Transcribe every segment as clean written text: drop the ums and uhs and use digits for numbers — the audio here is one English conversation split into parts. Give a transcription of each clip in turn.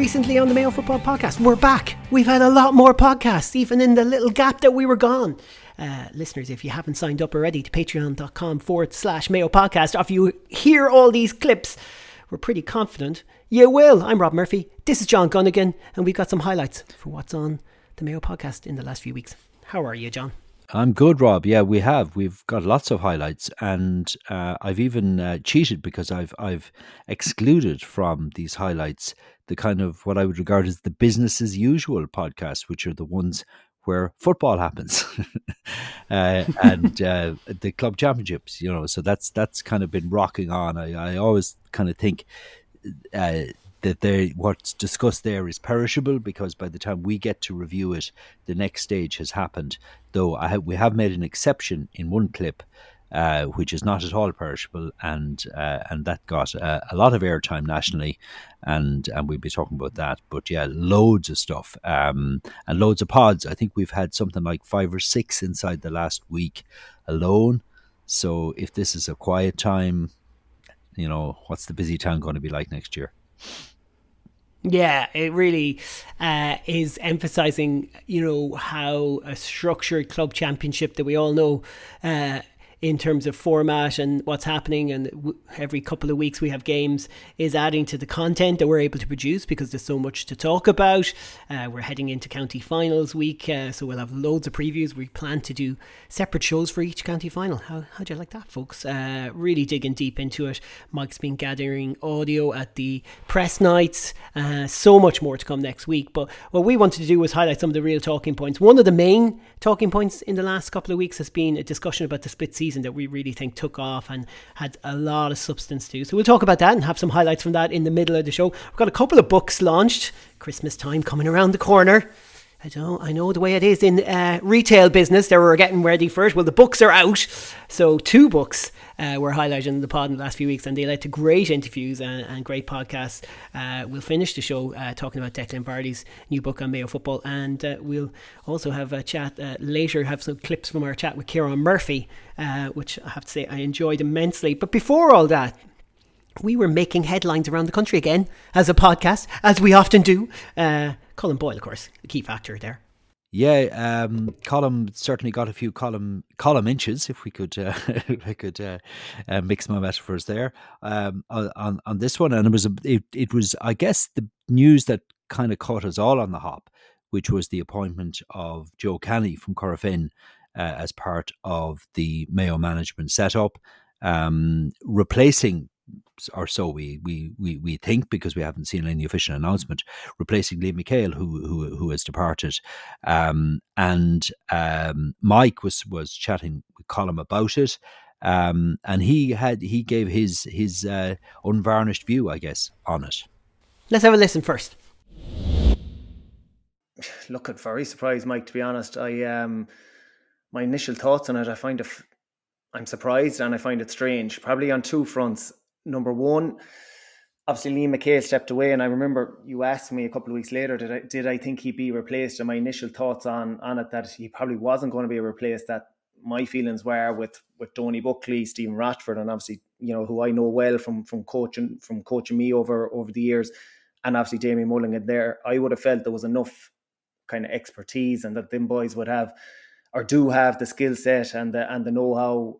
recently on the Mayo Football Podcast. We're back. We've had a lot more podcasts, even in the little gap that we were gone. Listeners, if you haven't signed up already to patreon.com/Mayo Podcast, after you hear all these clips, we're pretty confident you will. I'm Rob Murphy. This is John Gunnigan, and we've got some highlights for what's on the Mayo Podcast in the last few weeks. How are you, John? I'm good, Rob. Yeah, we've got lots of highlights, and I've even cheated because I've excluded from these highlights the kind of what I would regard as the business as usual podcasts, which are the ones where football happens, and the club championships. So that's kind of been rocking on. I always kind of think that what's discussed there is perishable, because by the time we get to review it, the next stage has happened. Though we have made an exception in one clip, which is not at all perishable, and that got a lot of airtime nationally, and we'll be talking about that. But yeah, loads of stuff, and loads of pods. I think we've had something like 5 or 6 inside the last week alone. So if this is a quiet time, what's the busy town going to be like next year? Yeah, it really is emphasising, how a structured club championship that we all know in terms of format and what's happening, and every couple of weeks we have games, is adding to the content that we're able to produce, because there's so much to talk about. We're heading into county finals week, so we'll have loads of previews. We plan to do separate shows for each county final. How do you like that, folks? Really digging deep into it. Mike's been gathering audio at the press nights. So much more to come next week. But what we wanted to do was highlight some of the real talking points. One of the main talking points in the last couple of weeks has been a discussion about the split season that we really think took off and had a lot of substance to. So we'll talk about that and have some highlights from that in the middle of the show. We've got a couple of books launched. Christmas time coming around the corner. I know the way it is in retail business. They were getting ready for it. Well, the books are out. So 2 books were highlighted in the pod in the last few weeks, and they led to great interviews and great podcasts. We'll finish the show talking about Declan Vardy's new book on Mayo football, and we'll also have a chat later, have some clips from our chat with Kieran Murphy, which I have to say I enjoyed immensely. But before all that, we were making headlines around the country again as a podcast, as we often do. Colm Boyle, of course, the key factor there. Yeah, Colm certainly got a few column inches, if we could mix my metaphors there, on this one. And it was I guess the news that kind of caught us all on the hop, which was the appointment of Joe Canny from Corofin as part of the Mayo management setup, replacing, or so we think, because we haven't seen any official announcement, replacing Liam McHale, who has departed. Mike was chatting with Colm about it, and he gave his unvarnished view, I guess, on it. Let's have a listen first. Look, I'm very surprised, Mike, to be honest. My initial thoughts on it, I'm surprised and I find it strange, probably on 2 fronts. Number one, obviously Liam McHale stepped away, and I remember you asked me a couple of weeks later, did I think he'd be replaced? And my initial thoughts on it, that he probably wasn't going to be replaced. That my feelings were with Tony Buckley, Stephen Ratford, and obviously, who I know well from coaching me over the years, and obviously Damien Mulligan there, I would have felt there was enough kind of expertise, and that them boys would have, or do have, the skill set and the know-how,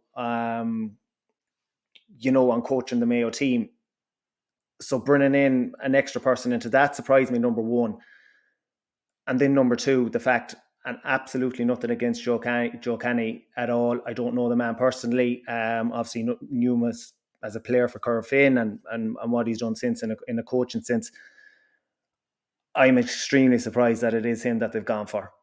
on coaching the Mayo team. So bringing in an extra person into that surprised me, number one. And then number two, the fact, and absolutely nothing against Joe Canny at all. I don't know the man personally. Obviously knew him as a player for Corofin and what he's done since in a coaching sense. I'm extremely surprised that it is him that they've gone for.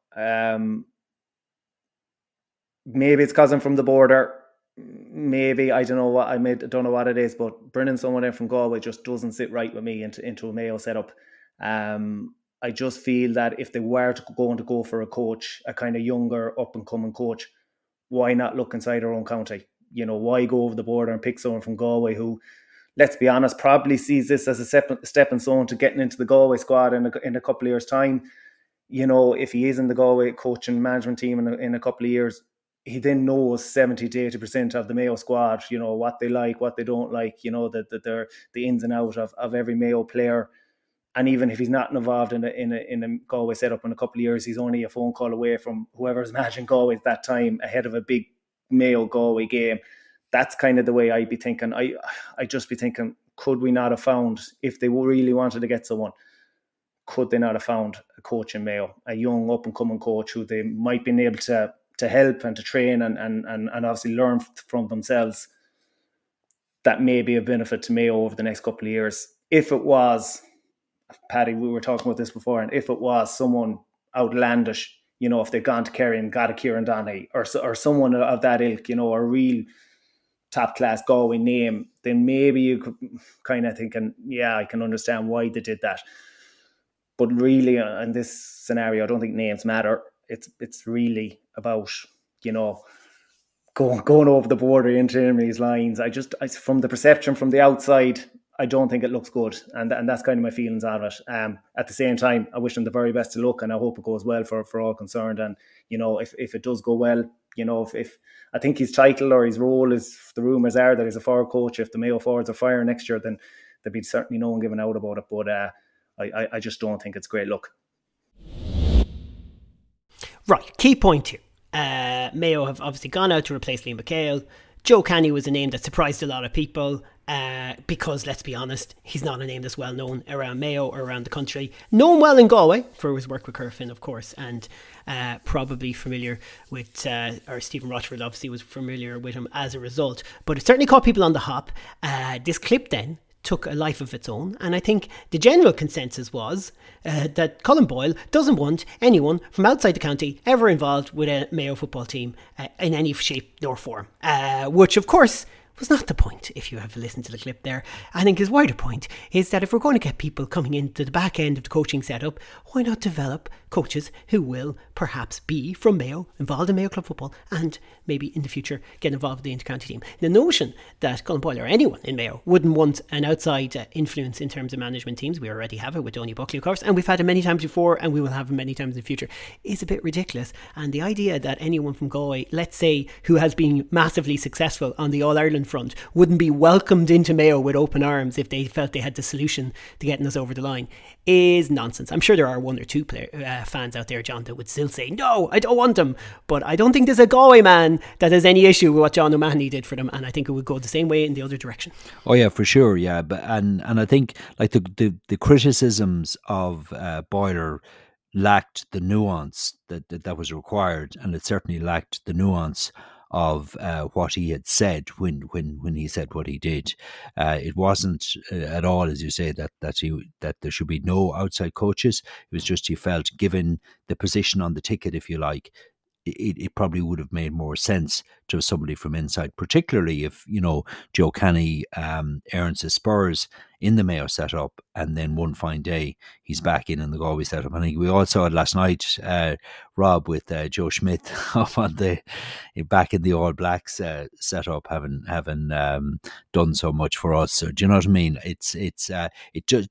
Maybe it's because I'm from the border. Maybe, I don't know don't know what it is, but bringing someone in from Galway just doesn't sit right with me into a Mayo setup. I just feel that if they were going to go for a coach, a kind of younger, up and coming coach, why not look inside our own county? Why go over the border and pick someone from Galway who, let's be honest, probably sees this as a stepping stone to getting into the Galway squad in a couple of years' time. If he is in the Galway coaching management team in a couple of years, he then knows 70 to 80% of the Mayo squad, what they like, what they don't like, the ins and outs of every Mayo player. And even if he's not involved in a Galway setup in a couple of years, he's only a phone call away from whoever's managing Galway at that time, ahead of a big Mayo Galway game. That's kind of the way I'd be thinking. I'd just be thinking, could we not have found, if they really wanted to get someone, could they not have found a coach in Mayo, a young up and coming coach who they might be able to help and to train and obviously learn from themselves, that may be a benefit to Mayo over the next couple of years. If it was, Paddy, we were talking about this before, and if it was someone outlandish, if they'd gone to Kerry and got a Kieran Donaghy or someone of that ilk, a real top class Galway name, then maybe you could kind of thinking, yeah, I can understand why they did that. But really, in this scenario, I don't think names matter. It's really about, going over the border into enemies' lines. I from the perception from the outside, I don't think it looks good, and that's kind of my feelings on it. At the same time, I wish them the very best of luck, and I hope it goes well for all concerned. And if it does go well, if I think his title or his role is, the rumours are that he's a forward coach. If the Mayo forwards are firing next year, then there'd be certainly no one giving out about it. But I just don't think it's great luck. Right, key point here. Mayo have obviously gone out to replace Liam McHale. Joe Canny was a name that surprised a lot of people because, let's be honest, he's not a name that's well known around Mayo or around the country. Known well in Galway for his work with Curfin, of course, and probably familiar with, or Stephen Rochford obviously was familiar with him as a result. But it certainly caught people on the hop. This clip then took a life of its own, and I think the general consensus was that Colin Boyle doesn't want anyone from outside the county ever involved with a Mayo football team in any shape nor form, which of course was not the point. If you have listened to the clip there, I think his wider point is that if we're going to get people coming into the back end of the coaching setup, why not develop coaches who will perhaps be from Mayo, involved in Mayo Club football, and maybe in the future get involved with the inter-county team. The notion that Colin Boyle or anyone in Mayo wouldn't want an outside influence in terms of management teams, we already have it with Donny Buckley, of course, and we've had it many times before, and we will have it many times in the future, is a bit ridiculous. And the idea that anyone from Galway, let's say, who has been massively successful on the All-Ireland front, wouldn't be welcomed into Mayo with open arms if they felt they had the solution to getting us over the line is nonsense. I'm sure there are one or two fans out there, John, that would still say, no, I don't want him. But I don't think there's a Galway man that has any issue with what John O'Mahony did for them, and I think it would go the same way in the other direction. Oh yeah, for sure, yeah. But and I think like the criticisms of Boyle lacked the nuance that was required, and it certainly lacked the nuance of what he had said when he said what he did. It wasn't at all, as you say, that there should be no outside coaches. It was just he felt, given the position on the ticket, if you like, it probably would have made more sense to have somebody from inside, particularly if, Joe Canny earns his spurs in the Mayo setup, and then one fine day he's back in the Galway setup. I think we all saw it last night, Rob, with Joe Schmidt up on back in the All Blacks setup, having done so much for us. So do you know what I mean? It just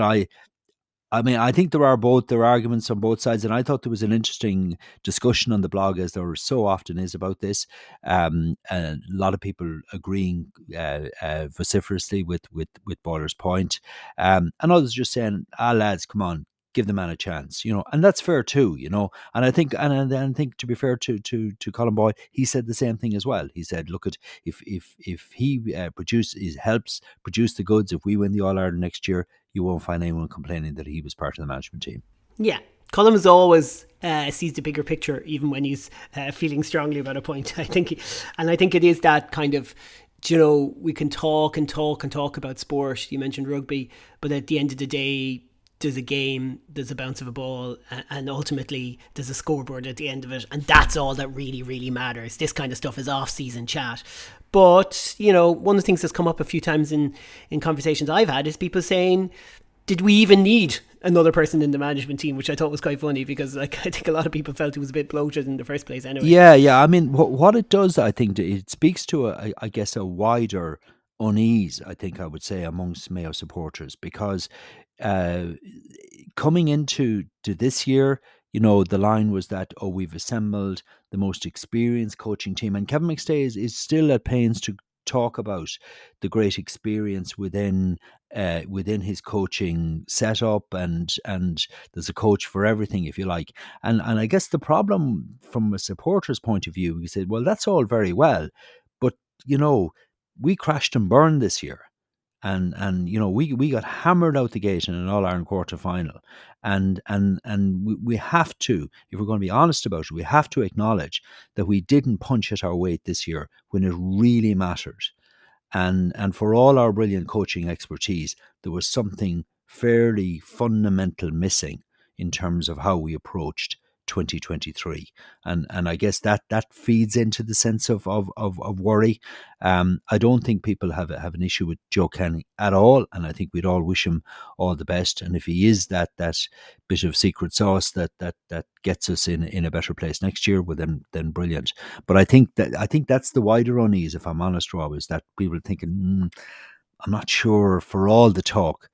I think there are arguments on both sides, and I thought there was an interesting discussion on the blog, as there so often is about this. And a lot of people agreeing vociferously with Boyler's point, and others just saying, lads, come on, give the man a chance, and that's fair too, And I think, to be fair to Colin Boyle, he said the same thing as well. He said, look, if he helps produce the goods, if we win the All Ireland next year, you won't find anyone complaining that he was part of the management team. Yeah. Colin was always sees the bigger picture, even when he's feeling strongly about a point. I think it is that kind of, we can talk about sport. You mentioned rugby, but at the end of the day, there's a game, there's a bounce of a ball, and ultimately there's a scoreboard at the end of it, and that's all that really, really matters. This kind of stuff is off-season chat. But, one of the things that's come up a few times in conversations I've had is people saying, did we even need another person in the management team? Which I thought was quite funny, because I think a lot of people felt it was a bit bloated in the first place anyway. Yeah. I mean, what it does, I think, it speaks to, a wider unease, I think I would say, amongst Mayo supporters, because coming into this year, the line was that, we've assembled the most experienced coaching team, and Kevin McStay is still at pains talk about the great experience within his coaching setup, and there's a coach for everything, if you like. And I guess the problem from a supporter's point of view, he said, well, that's all very well, but we crashed and burned this year. And we got hammered out the gate in an All-Ireland quarter-final. And we have to, if we're going to be honest about it, we have to acknowledge that we didn't punch at our weight this year when it really mattered. And for all our brilliant coaching expertise, there was something fairly fundamental missing in terms of how we approached 2023, and I guess that feeds into the sense of worry. I don't think people have an issue with Joe Canning at all, and I think we'd all wish him all the best. And if he is that bit of secret sauce that gets us in a better place next year, well, then brilliant. But I think that's the wider unease, if I'm honest, Rob, is that people are thinking, I'm not sure, for all the talk,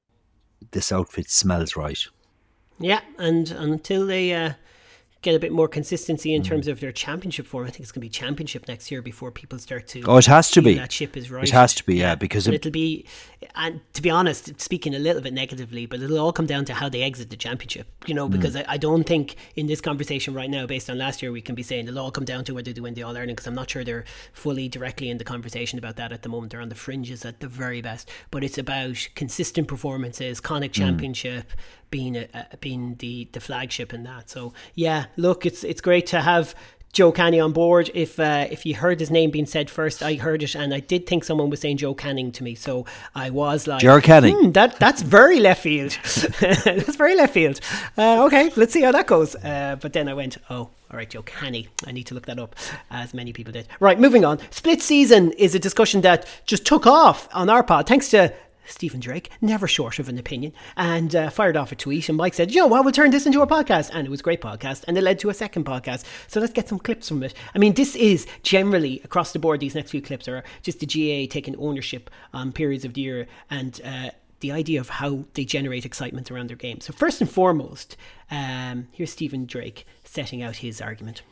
this outfit smells right. Yeah, and until they get a bit more consistency in terms of their championship form, I think it's going to be championship next year before people start to. Oh, it has to be. That ship is right. It has to be, yeah, because it'll be. And to be honest, speaking a little bit negatively, but it'll all come down to how they exit the championship. Because I don't think in this conversation right now, based on last year, we can be saying it'll all come down to whether they win the All Ireland. Because I'm not sure they're fully directly in the conversation about that at the moment. They're on the fringes at the very best. But it's about consistent performances, Connacht Championship being the flagship in that. So yeah, look, it's great to have Joe Canning on board. If you heard his name being said first, I heard it, and I did think someone was saying Joe Canning to me, so I was like, Joe Canning. That's very left field. That's very left field. Okay, let's see how that goes. But then I went, oh, all right, Joe Canning. I need to look that up, as many people did. Right, moving on. Split season is a discussion that just took off on our pod, thanks to Stephen Drake, never short of an opinion, and fired off a tweet, and Mike said, we'll turn this into a podcast, and it was a great podcast, and it led to a second podcast, so let's get some clips from it. I mean, this is generally, across the board, these next few clips are just the GAA taking ownership on periods of the year, and the idea of how they generate excitement around their game. So first and foremost, here's Stephen Drake setting out his argument.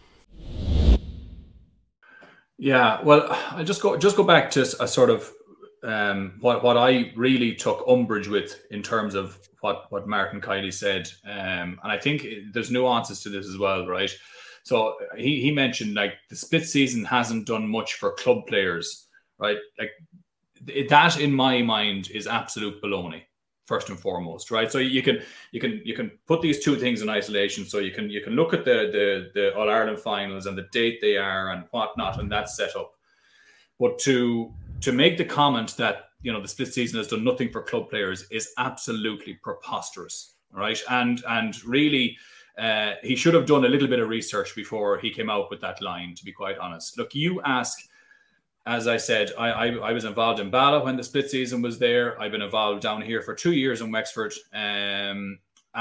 Yeah, well, I'll just go back to a sort of what I really took umbrage with in terms of what Martin Kiely said, and I think there's nuances to this as well, right? So he mentioned, like, the split season hasn't done much for club players, right? Like, that in my mind is absolute baloney, first and foremost, right? So you can put these two things in isolation. So you can look at the All Ireland finals and the date they are and whatnot, and that's set up. But to make the comment that, the split season has done nothing for club players is absolutely preposterous, right? And really, he should have done a little bit of research before he came out with that line, to be quite honest. Look, you ask, as I said, I was involved in Bala when the split season was there. I've been involved down here for 2 years in Wexford, and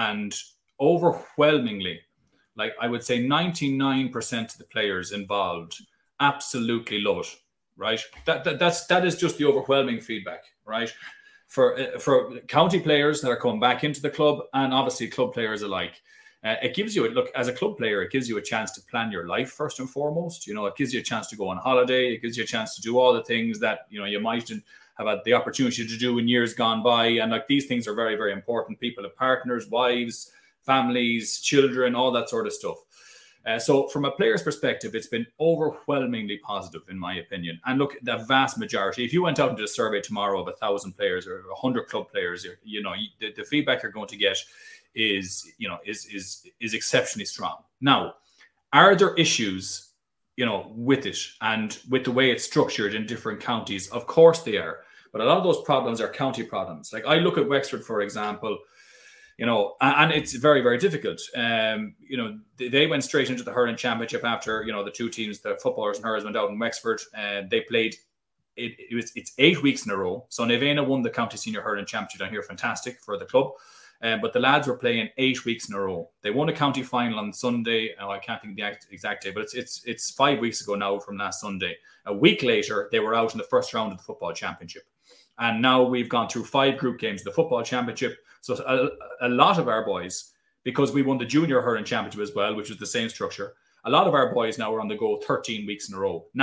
overwhelmingly, like, I would say 99% of the players involved absolutely love it. Right, that is just the overwhelming feedback, right? For county players that are coming back into the club, and obviously club players alike, it gives you as a club player, it gives you a chance to plan your life first and foremost. It gives you a chance to go on holiday. It gives you a chance to do all the things that you might have had the opportunity to do in years gone by. And like, these things are very, very important. People have partners, wives, families, children, all that sort of stuff. So from a player's perspective, it's been overwhelmingly positive, in my opinion. And look, the vast majority, if you went out and did a survey tomorrow of 1,000 players or 100 club players, the feedback you're going to get is exceptionally strong. Now, are there issues, with it and with the way it's structured in different counties? Of course they are. But a lot of those problems are county problems. Like, I look at Wexford, for example, and it's very, very difficult. They went straight into the hurling championship after, the two teams, the footballers and hurlers, went out in Wexford, and they played. It's 8 weeks in a row. So Nevena won the county senior hurling championship down here, fantastic for the club. But the lads were playing 8 weeks in a row. They won a county final on Sunday. I can't think of the exact day, but it's 5 weeks ago now from last Sunday. A week later, they were out in the first round of the football championship. And now we've gone through 5 group games of the football championship. So a lot of our boys, because we won the junior hurling championship as well, which was the same structure, a lot of our boys now are on the go 13 weeks in a row. Now,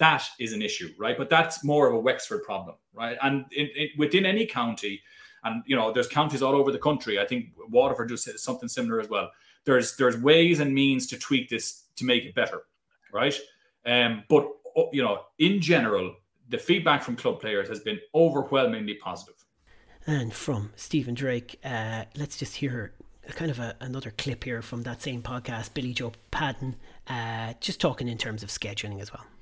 that is an issue, right? But that's more of a Wexford problem, right? And within any county, and there's counties all over the country. I think Waterford just something similar as well. There's ways and means to tweak this to make it better, right? But in general, the feedback from club players has been overwhelmingly positive. And from Stephen Drake, let's just hear kind of another clip here from that same podcast, Billy Joe Padden, just talking in terms of scheduling as well.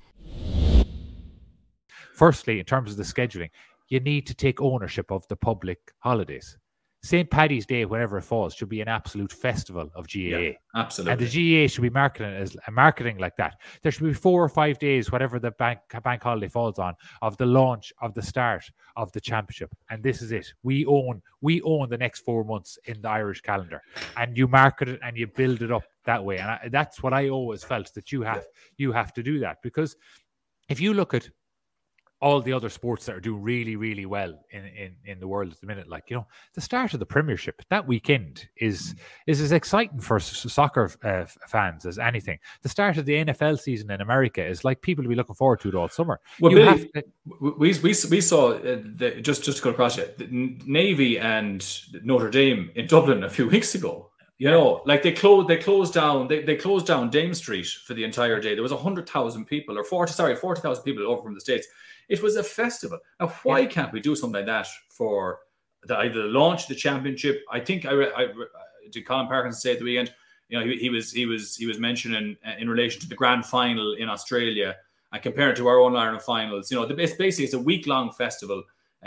Firstly, in terms of the scheduling, you need to take ownership of the public holidays. St. Paddy's Day, whenever it falls, should be an absolute festival of GAA. Yeah, absolutely. And the GAA should be marketing like that. There should be 4 or 5 days, whatever the bank holiday falls on, of the launch, of the start of the championship. And this is it. We own the next 4 months in the Irish calendar. And you market it and you build it up that way. And that's what I always felt, that you have to do that. Because if you look at all the other sports that are doing really, really well in the world at the minute, like, the start of the Premiership that weekend is as exciting for soccer fans as anything. The start of the NFL season in America is like people will be looking forward to it all summer. Well, Billy, we saw just to go across it, the Navy and Notre Dame in Dublin a few weeks ago. Like they closed down Dame Street for the entire day. There was 100,000 people, or 40,000 people over from the States. It was a festival. Now, why can't we do something like that for either the launch of the championship? I think I did Colin Parkinson say at the weekend, he was mentioning in relation to the grand final in Australia and compared to our own Ireland finals. It's a week-long festival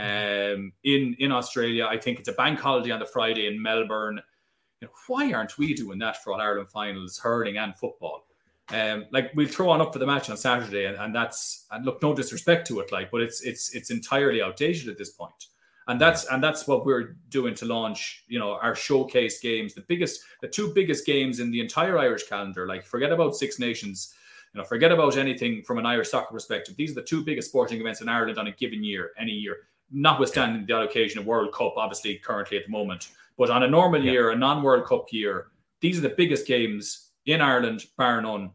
in Australia. I think it's a bank holiday on the Friday in Melbourne. Why aren't we doing that for All Ireland finals, hurling and football? We'll throw on up for the match on Saturday, and look, no disrespect to it, but it's entirely outdated at this point. And that's what we're doing to launch, our showcase games, the 2 biggest games in the entire Irish calendar. Like, forget about Six Nations, forget about anything from an Irish soccer perspective. These are the 2 biggest sporting events in Ireland on a given year, any year, notwithstanding the odd occasion of World Cup, obviously currently at the moment. But on a normal year, a non-World Cup year, these are the biggest games in Ireland, bar none.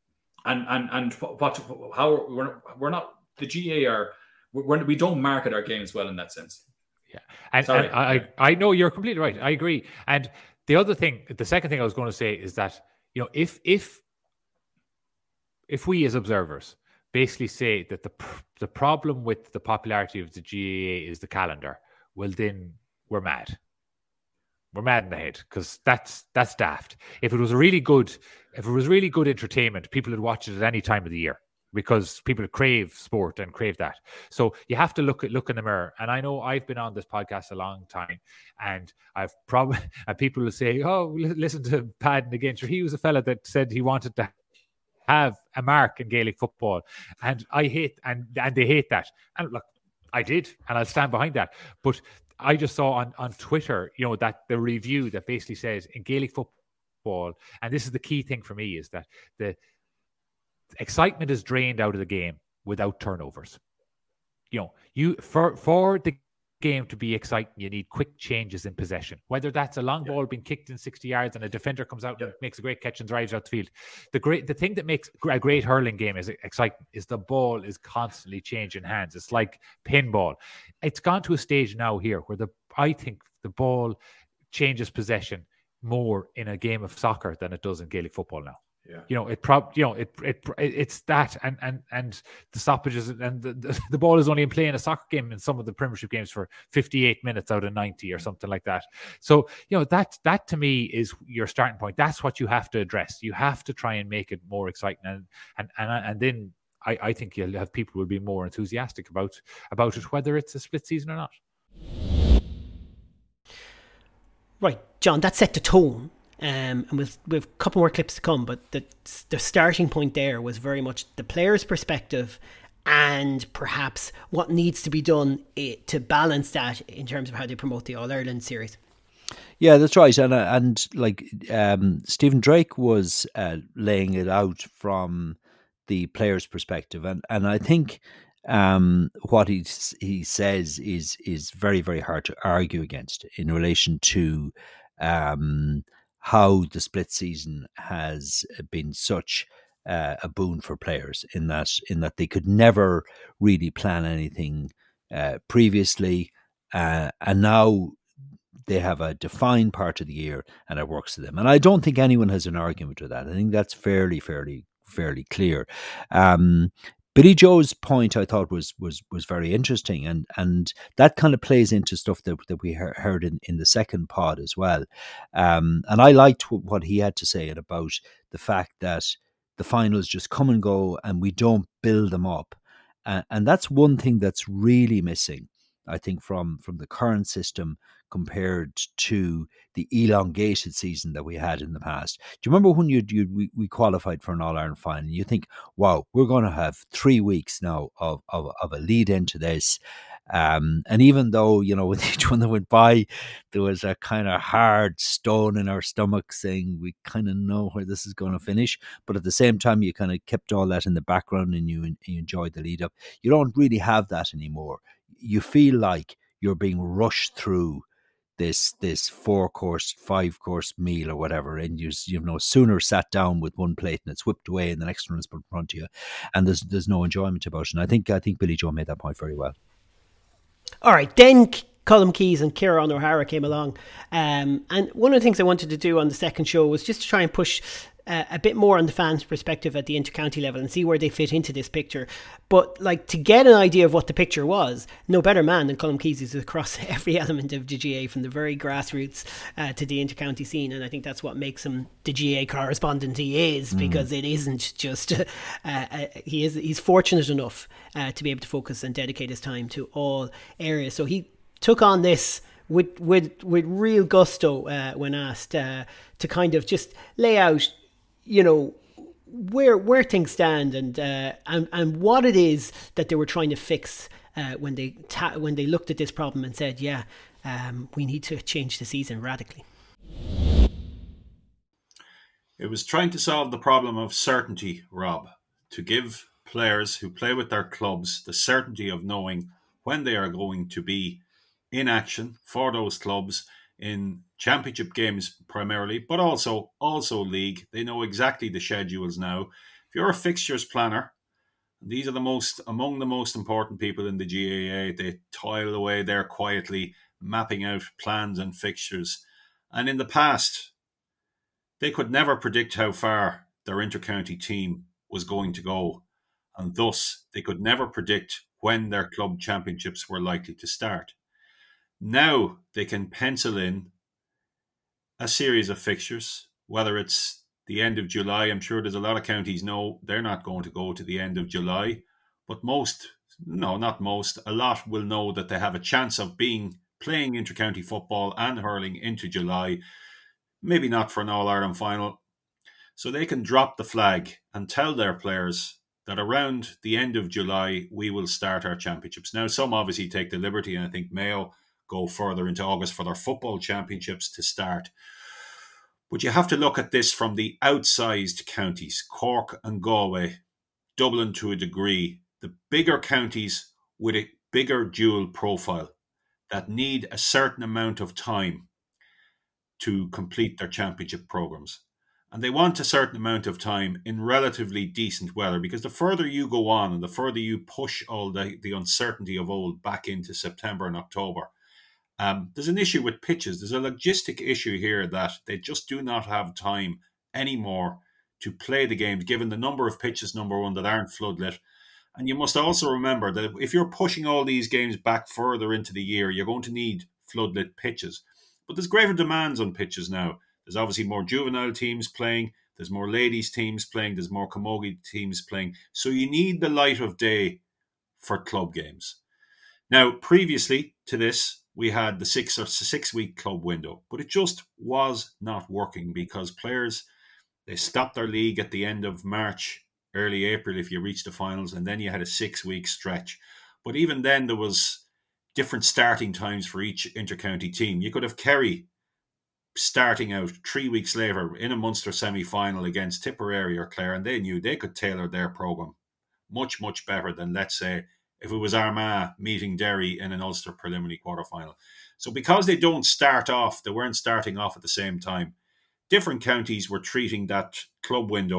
And how we're not, the GAA we don't market our games well in that sense. Yeah, and I know you're completely right. I agree. And the second thing I was going to say is that if we as observers basically say that the problem with the popularity of the GAA is the calendar, well then we're mad. We're mad in the head, because that's daft. If it was really good entertainment, people would watch it at any time of the year, because people crave sport and crave that. So you have to look in the mirror. And I know I've been on this podcast a long time, and I've probably, and people will say, "Oh, listen to Padden again. Sure, he was a fella that said he wanted to have a mark in Gaelic football," and I hate and they hate that. And look, I did, and I'll stand behind that. But I just saw on Twitter, that the review that basically says in Gaelic football, and this is the key thing for me, is that the excitement is drained out of the game without turnovers. For the game to be exciting, you need quick changes in possession. Whether that's a long ball being kicked in 60 yards and a defender comes out and makes a great catch and drives out the field. The thing that makes a great hurling game is exciting is the ball is constantly changing hands. It's like pinball. It's gone to a stage now here where I think the ball changes possession more in a game of soccer than it does in Gaelic football now. Yeah. It's that and the stoppages, and the ball is only in play in a soccer game in some of the Premiership games for 58 minutes out of 90 or something like that. So that to me is your starting point. That's what you have to address. You have to try and make it more exciting, and then I think you'll have people who will be more enthusiastic about it, whether it's a split season or not. Right, John, that set the tone. And we've a couple more clips to come, but the starting point there was very much the player's perspective and perhaps what needs to be done to balance that in terms of how they promote the All-Ireland series. Yeah, that's right. And like Stephen Drake was laying it out from the player's perspective. And I think what he says is very, very hard to argue against in relation to how the split season has been such a boon for players in that they could never really plan anything previously, and now they have a defined part of the year and it works for them. And I don't think anyone has an argument with that. I think that's fairly clear. Billy Joe's point, I thought, was very interesting, and that kind of plays into stuff that we heard in the second pod as well. And I liked what he had to say about the fact that the finals just come and go, and we don't build them up, and that's one thing that's really missing, I think, from the current system compared to the elongated season that we had in the past. Do you remember when we qualified for an All-Ireland final? You think, wow, we're going to have 3 weeks now of a lead into this. And even though, with each one that went by, there was a kind of hard stone in our stomach saying we kind of know where this is going to finish. But at the same time, you kind of kept all that in the background and you enjoyed the lead up. You don't really have that anymore. You feel like you're being rushed through this 4-course, 5-course meal or whatever, and you've no sooner sat down with one plate and it's whipped away and the next one is put in front of you, and there's no enjoyment about it. And I think Billy Joe made that point very well. All right, then Colm Keys and Kieran O'Hara came along, and one of the things I wanted to do on the second show was just to try and push a bit more on the fans' perspective at the intercounty level and see where they fit into this picture. But to get an idea of what the picture was, no better man than Colm Keys is across every element of the GAA, from the very grassroots to the intercounty scene. And I think that's what makes him the GAA correspondent he is, because it isn't just he's fortunate enough to be able to focus and dedicate his time to all areas. So he took on this with real gusto when asked to kind of just lay out, where things stand and what it is that they were trying to fix when they looked at this problem and said, we need to change the season radically. It was trying to solve the problem of certainty, Rob, to give players who play with their clubs the certainty of knowing when they are going to be in action for those clubs in championship games primarily, but also league. They know exactly the schedules now. If you're a fixtures planner, these are among the most important people in the GAA. They toil away there quietly, mapping out plans and fixtures. And in the past, they could never predict how far their intercounty team was going to go. And thus, they could never predict when their club championships were likely to start. Now they can pencil in a series of fixtures, whether it's the end of July. I'm sure there's a lot of counties know they're not going to go to the end of July, but a lot will know that they have a chance of playing intercounty football and hurling into July, maybe not for an All-Ireland final. So they can drop the flag and tell their players that around the end of July, we will start our championships. Now, some obviously take the liberty, and I think Mayo go further into August for their football championships to start. But you have to look at this from the outsized counties, Cork and Galway, Dublin to a degree, the bigger counties with a bigger dual profile that need a certain amount of time to complete their championship programs. And they want a certain amount of time in relatively decent weather, because the further you go on and the further you push all the uncertainty of old back into September and October, there's an issue with pitches. There's a logistic issue here that they just do not have time anymore to play the games, given the number of pitches, number one, that aren't floodlit. And you must also remember that if you're pushing all these games back further into the year, you're going to need floodlit pitches. But there's greater demands on pitches now. There's obviously more juvenile teams playing. There's more ladies teams playing. There's more camogie teams playing. So you need the light of day for club games. Now, previously to this, we had the 6-week club window, but it just was not working because players, they stopped their league at the end of March, early April if you reached the finals, and then you had a 6-week stretch. But even then, there was different starting times for each intercounty team. You could have Kerry starting out 3 weeks later in a Munster semi-final against Tipperary or Clare, and they knew they could tailor their programme much, much better than, let's say, if it was Armagh meeting Derry in an Ulster preliminary quarter-final. So because they weren't starting off at the same time, different counties were treating that club window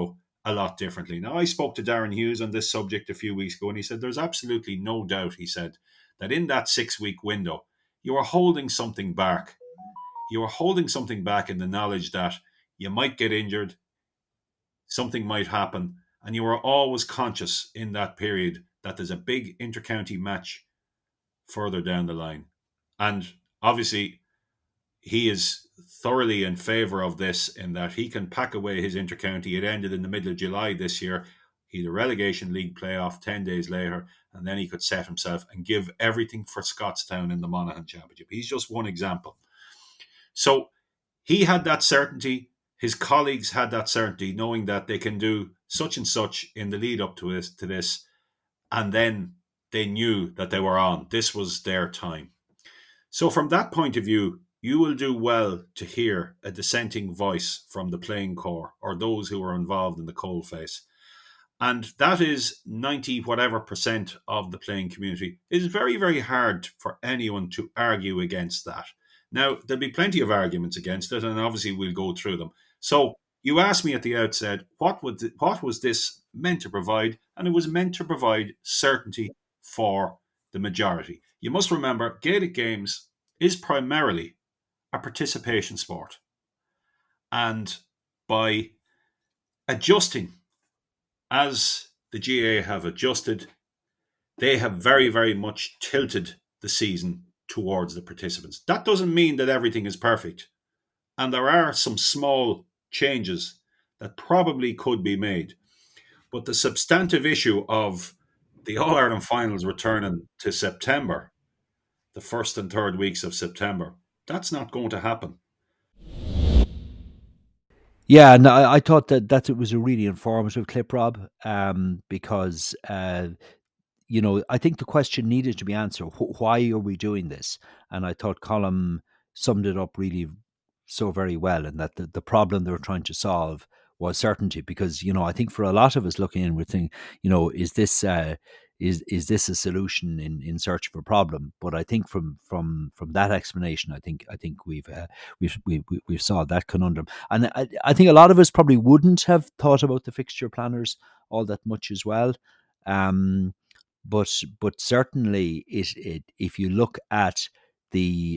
a lot differently. Now, I spoke to Darren Hughes on this subject a few weeks ago, and he said there's absolutely no doubt, he said, that in that 6-week window, you are holding something back. You are holding something back in the knowledge that you might get injured, something might happen, and you are always conscious in that period that there's a big intercounty match further down the line. And obviously, he is thoroughly in favour of this in that he can pack away his intercounty. It ended in the middle of July this year. He had a relegation league playoff 10 days later, and then he could set himself and give everything for Scottstown in the Monaghan Championship. He's just one example. So he had that certainty. His colleagues had that certainty, knowing that they can do such and such in the lead up to this, and then they knew that they were on. This was their time. So from that point of view, you will do well to hear a dissenting voice from the playing corps or those who are involved in the coalface. And that is 90% of the playing community. It is very, very hard for anyone to argue against that. Now, there'll be plenty of arguments against it, and obviously we'll go through them. So you asked me at the outset, what was this meant to provide? And it was meant to provide certainty for the majority. You must remember, Gaelic Games is primarily a participation sport. And by adjusting, as the GAA have adjusted, they have very, very much tilted the season towards the participants. That doesn't mean that everything is perfect. And there are some small changes that probably could be made. But the substantive issue of the All-Ireland finals returning to September, the first and third weeks of September, that's not going to happen. Yeah, and I thought that it was a really informative clip, Rob, because, you know, I think the question needed to be answered. Why are we doing this? And I thought Colm summed it up really so very well, and that the problem they were trying to solve was certainty. Because, you know, I think for a lot of us looking in, we're thinking, you know, is this a solution in search of a problem? But I think from that explanation, I think we've solved that conundrum. And I think a lot of us probably wouldn't have thought about the fixture planners all that much as well. But certainly if you look at the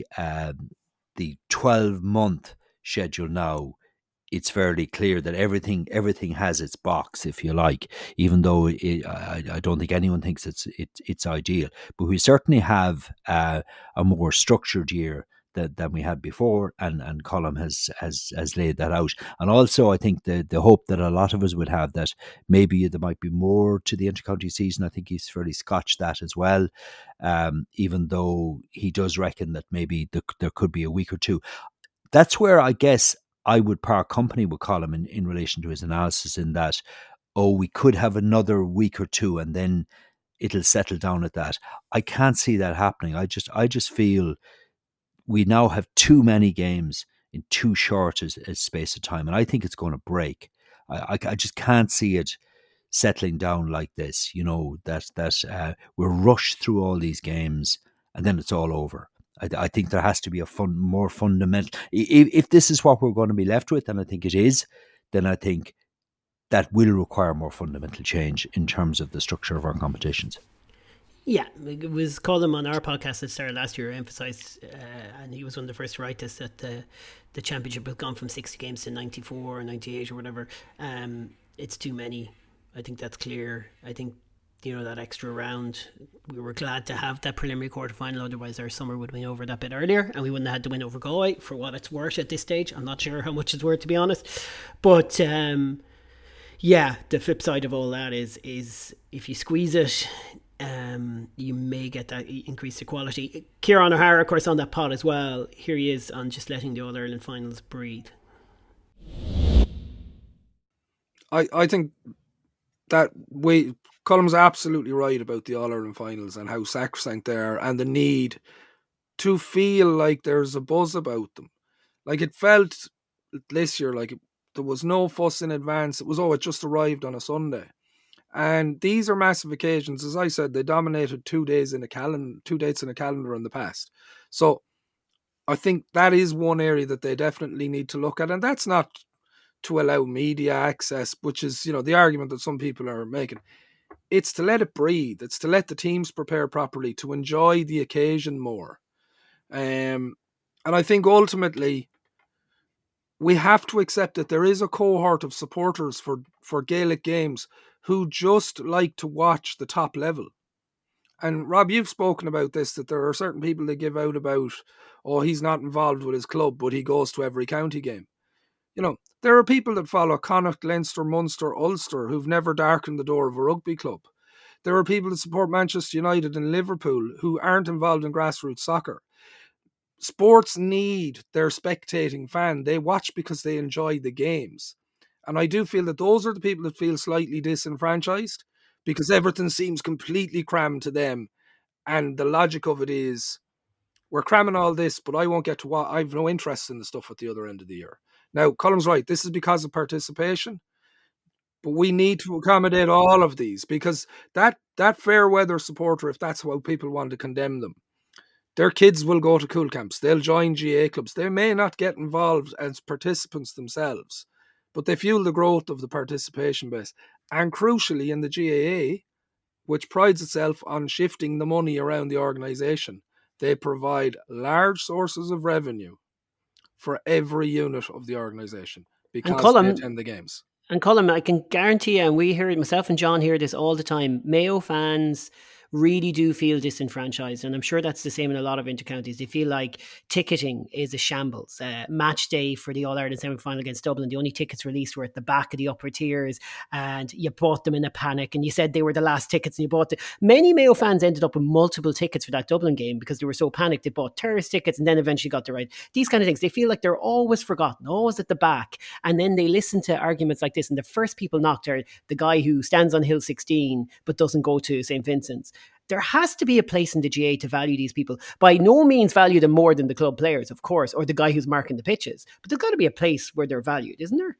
12-month schedule now, it's fairly clear that everything has its box, if you like, even though I don't think anyone thinks it's ideal. But we certainly have a more structured year than we had before, and Colm has laid that out. And also, I think the hope that a lot of us would have that maybe there might be more to the intercounty season. I think he's fairly scotched that as well, even though he does reckon that maybe there could be a week or two. That's where I guess I would part company with Colm in relation to his analysis, in that, we could have another week or two and then it'll settle down at that. I can't see that happening. I just feel we now have too many games in too short a space of time, and I think it's going to break. I just can't see it settling down like this, you know, that we're rushed through all these games and then it's all over. I think there has to be a more fundamental. If this is what we're going to be left with, and I think it is, then I think that will require more fundamental change in terms of the structure of our competitions. Yeah, it was Colm on our podcast at the start of last year, emphasised, and he was one of the first to write this, that the championship has gone from 60 games to 94 or 98 or whatever. It's too many. I think that's clear. I think, you know, that extra round, we were glad to have that preliminary quarterfinal, otherwise our summer would have been over that bit earlier and we wouldn't have had to win over Galway, for what it's worth at this stage. I'm not sure how much it's worth, to be honest. But yeah, the flip side of all that is if you squeeze it, you may get that increased equality. Kieran O'Hara, of course, on that pod as well. Here he is on just letting the All-Ireland finals breathe. I think that Colm's absolutely right about the All-Ireland finals and how sacrosanct they are, and the need to feel like there's a buzz about them. Like, it felt this year like there was no fuss in advance. It was, it just arrived on a Sunday. And these are massive occasions. As I said, they dominated 2 days in a calendar, 2 dates in a calendar in the past. So I think that is one area that they definitely need to look at. And that's not to allow media access, which is, the argument that some people are making. It's to let it breathe. It's to let the teams prepare properly, to enjoy the occasion more. And I think ultimately we have to accept that there is a cohort of supporters for Gaelic games who just like to watch the top level. And Rob, you've spoken about this, that there are certain people that give out about, he's not involved with his club, but he goes to every county game. There are people that follow Connacht, Leinster, Munster, Ulster who've never darkened the door of a rugby club. There are people that support Manchester United and Liverpool who aren't involved in grassroots soccer. Sports need their spectating fan. They watch because they enjoy the games. And I do feel that those are the people that feel slightly disenfranchised because everything seems completely crammed to them. And the logic of it is, we're cramming all this, but I won't get to what, I have no interest in the stuff at the other end of the year. Now, Colm's right, this is because of participation, but we need to accommodate all of these because that fair weather supporter, if that's how people want to condemn them, their kids will go to cool camps, they'll join GA clubs, they may not get involved as participants themselves, but they fuel the growth of the participation base. And crucially in the GAA, which prides itself on shifting the money around the organisation, they provide large sources of revenue for every unit of the organisation because they attend the games. And Colm, I can guarantee you, and we hear it, myself and John hear this all the time, Mayo fans really do feel disenfranchised, and I'm sure that's the same in a lot of intercounties. They feel like ticketing is a shambles. Match day for the All-Ireland semi-final against Dublin, the only tickets released were at the back of the upper tiers, and you bought them in a panic, and you said they were the last tickets, and you bought them. Many Mayo fans ended up with multiple tickets for that Dublin game because they were so panicked. They bought terrace tickets and then eventually got the right. These kind of things, they feel like they're always forgotten, always at the back, and then they listen to arguments like this, and the first people knocked are the guy who stands on Hill 16 but doesn't go to St. Vincent's. There has to be a place in the GA to value these people. By no means value them more than the club players, of course, or the guy who's marking the pitches. But there's got to be a place where they're valued, isn't there?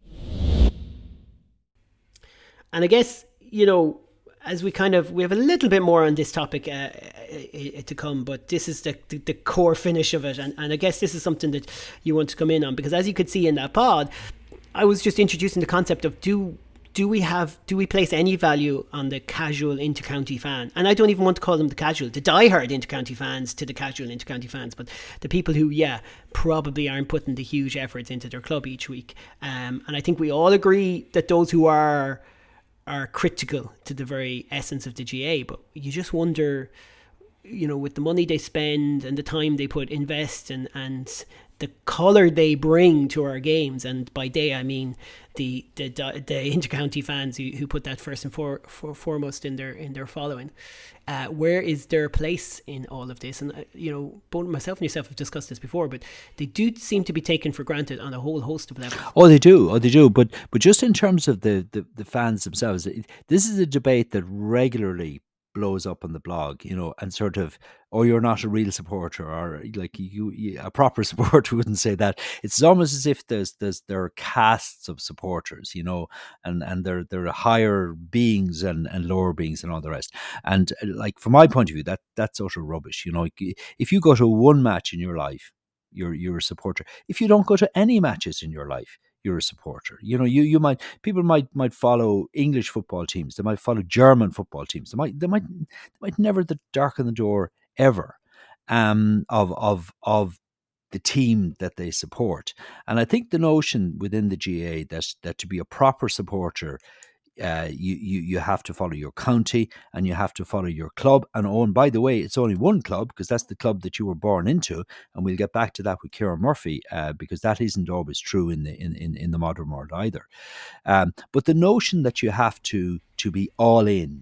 And I guess, as we have a little bit more on this topic to come, but this is the core finish of it. And I guess this is something that you want to come in on, because as you could see in that pod, I was just introducing the concept of do we place any value on the casual intercounty fan? And I don't even want to call them the diehard intercounty fans to the casual intercounty fans, but the people who, probably aren't putting the huge efforts into their club each week. And I think we all agree that those who are critical to the very essence of the GA, but you just wonder, with the money they spend and the time they invest and the colour they bring to our games, and by they I mean the intercounty fans who put that first and foremost in their following. Where is their place in all of this? And both myself and yourself have discussed this before, but they do seem to be taken for granted on a whole host of levels. Oh, they do. But just in terms of the fans themselves, this is a debate that regularly blows up on the blog, and sort of, you're not a real supporter, or like you a proper supporter wouldn't say that. It's almost as if there are castes of supporters, and there are higher beings and lower beings and all the rest. And like from my point of view, that's utter rubbish. If you go to one match in your life, you're a supporter. If you don't go to any matches in your life, you're a supporter. People might follow English football teams. They might follow German football teams. They might never darken the door ever of the team that they support. And I think the notion within the GA that to be a proper supporter, you have to follow your county and you have to follow your club. And by the way, it's only one club because that's the club that you were born into. And we'll get back to that with Kieran Murphy because that isn't always true in the modern world either. But the notion that you have to be all in,